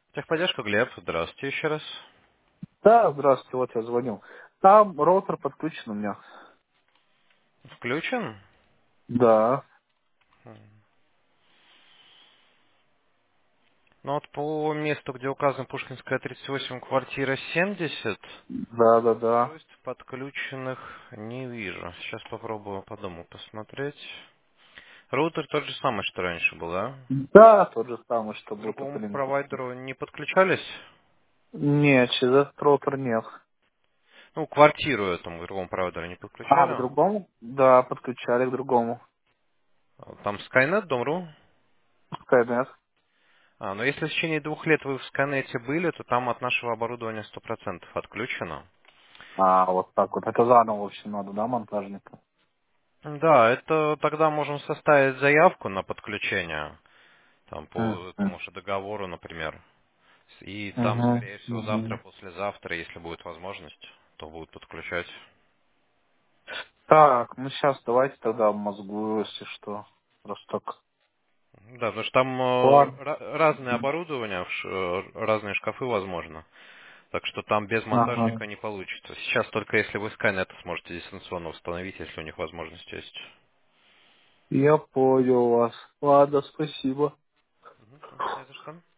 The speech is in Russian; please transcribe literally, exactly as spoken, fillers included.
Техподдержка, Глеб. Здравствуйте еще раз. Да, здравствуйте, вот я звонил. Там роутер подключен у меня. Включен? Да, Ну вот по месту, где указано Пушкинская тридцать восемь, квартира семьдесят, да, да, да. устройств подключенных не вижу. Сейчас попробую по дому посмотреть. Роутер тот же самый, что раньше был, да? Да, тот же самый, что К был, только другому лимит. провайдеру не подключались? Нет, через этот роутер нет. Ну, квартиру этому к другому провайдеру не А, к подключали? другому? Да, подключали к другому. Там Skynet, Дом.ру? Скайнет. А, но если в течение двух лет вы в Скайнете были, то там от нашего оборудования сто процентов отключено. А, вот так вот. Это заново вообще надо, да, монтажника? Да, это тогда можем составить заявку на подключение, там, по Мгм. этому же договору, например. И там, Угу, скорее всего, завтра, угу. послезавтра, если будет возможность, то будут подключать. Так, ну сейчас давайте тогда мозгу, если что. Просто так. Да, потому что там э, Ладно. ра- разное оборудование, в ш- э, разные шкафы возможно. Так что там без Ага. монтажника не получится. Сейчас только если вы Skynet сможете дистанционно установить, если у них возможность есть. Я понял вас. Ладно, спасибо. Мгм. Не за что.